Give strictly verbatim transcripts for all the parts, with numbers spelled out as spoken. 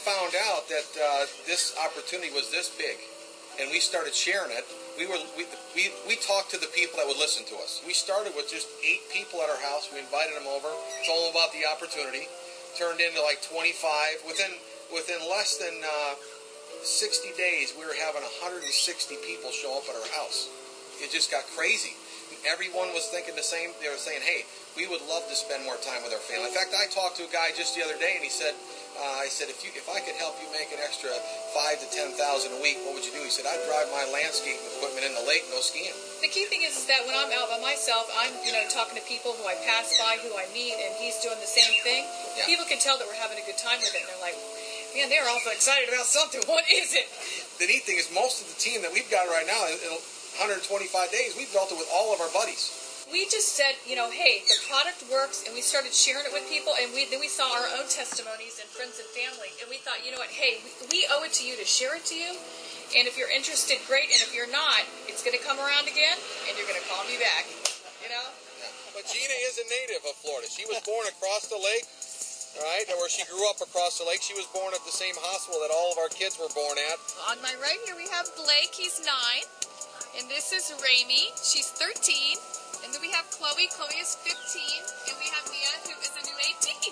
found out that uh, this opportunity was this big, and we started sharing it, we were we, we we talked to the people that would listen to us. We started with just eight people at our house. We invited them over, told them about the opportunity. Turned into like twenty-five. Within within less than uh, sixty days, we were having one hundred sixty people show up at our house. It just got crazy. Everyone was thinking the same. They were saying, hey, we would love to spend more time with our family. In fact, I talked to a guy just the other day, and he said, uh, I said, if you, if I could help you make an extra five to ten thousand a week, what would you do? He said, I'd drive my landscaping equipment in the lake and go skiing. The key thing is, is that when I'm out by myself, I'm you know talking to people who I pass by, who I meet, and he's doing the same thing. Yeah. People can tell that we're having a good time with it, and they're like, man, they're awful excited about something. What is it? The neat thing is, most of the team that we've got right now, in one hundred twenty-five days, we've built it with all of our buddies. We just said, you know, hey, the product works, and we started sharing it with people, and we then we saw our own testimonies and friends and family, and we thought, you know what, hey, we, we owe it to you to share it to you, and if you're interested, great, and if you're not, it's going to come around again, and you're going to call me back, you know? Yeah. But Gina is a native of Florida. She was born across the lake, right, where she grew up across the lake. She was born at the same hospital that all of our kids were born at. On my right here, we have Blake. He's nine, and this is Raimi. She's thirteen. And then we have Chloe. Chloe is fifteen. And we have Mia, who is a new eighteen.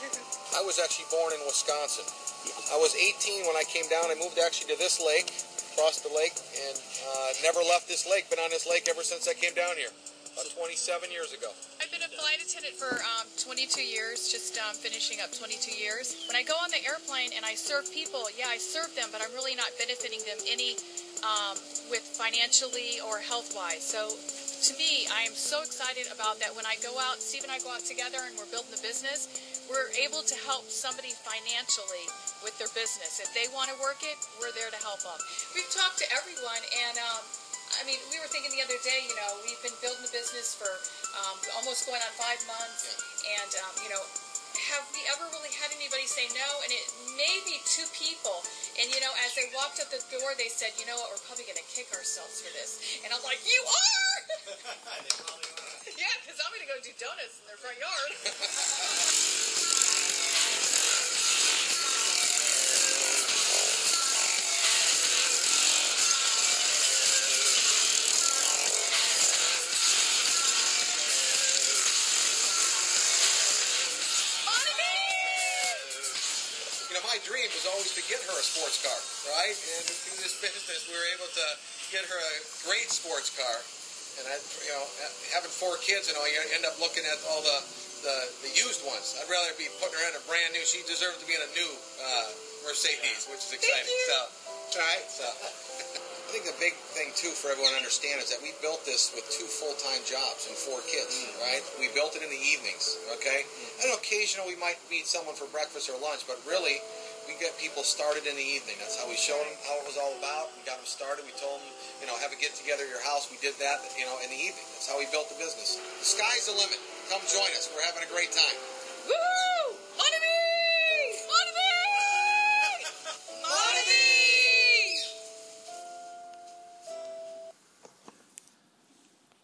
I was actually born in Wisconsin. I was eighteen when I came down. I moved actually to this lake, across the lake, and uh, never left this lake. Been on this lake ever since I came down here, about twenty-seven years ago. I've been a flight attendant for um, twenty-two years, just um, finishing up twenty-two years. When I go on the airplane and I serve people, yeah, I serve them, but I'm really not benefiting them any um, with financially or health-wise. So to me, I am so excited about that. When I go out, Steve and I go out together and we're building the business, we're able to help somebody financially with their business. If they want to work it, we're there to help them. We've talked to everyone, and um, I mean, we were thinking the other day, you know, we've been building the business for um, almost going on five months, yeah. and, um, you know, have we ever really had anybody say no? And it may be two people. And, you know, as they walked up the door, they said, you know what, we're probably going to kick ourselves for this. And I'm like, you are! Yeah, because I'm going to go do donuts in their front yard. My dream was always to get her a sports car, right? And through this business, we were able to get her a great sports car. And I, you know, having four kids, you know, you end up looking at all the, the, the used ones. I'd rather be putting her in a brand new. She deserves to be in a new uh, Mercedes, which is exciting. So, right? So, I think the big thing too for everyone to understand is that we built this with two full-time jobs and four kids, mm-hmm. right? We built it in the evenings, okay? Mm-hmm. And occasionally we might meet someone for breakfast or lunch, but really we get people started in the evening. That's how we showed them how it was all about. We got them started. We told them, you know, have a get-together at your house. We did that, you know, in the evening. That's how we built the business. The sky's the limit. Come join us. We're having a great time. Woo!